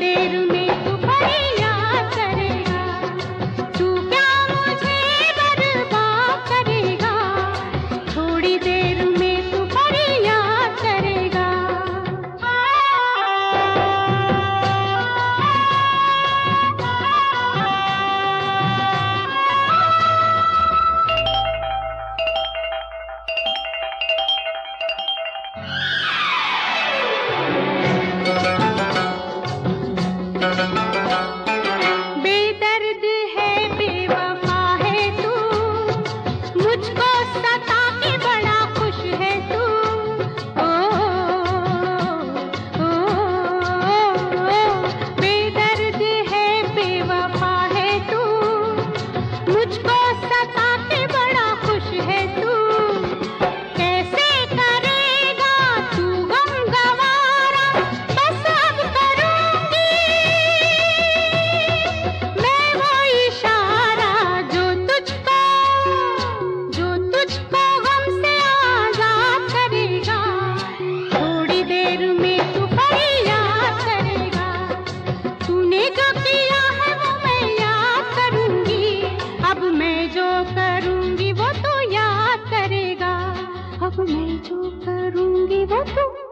देर में तू फरियाद करेगा, तू क्या मुझे बर्बाद करेगा, थोड़ी देर में तू फरियाद करेगा। बेदर्द है, बेवफा है तू, मुझको सता के बड़ा खुश है तू। ओ, ओ, बेदर्द है, बेवफा है तू, मुझको सता के बड़ा खुश है तू। कैसे करेगा तू गम गवारा, बस अब करूंगी मैं वो इशारा जो तुझको गम से आजाद करेगा, थोड़ी देर में तू फरियाद करेगा। तूने जो किया है वो मैं याद करूंगी, अब मैं जो करूंगी वो तू याद करेगा, अब मैं जो करूंगी वो तू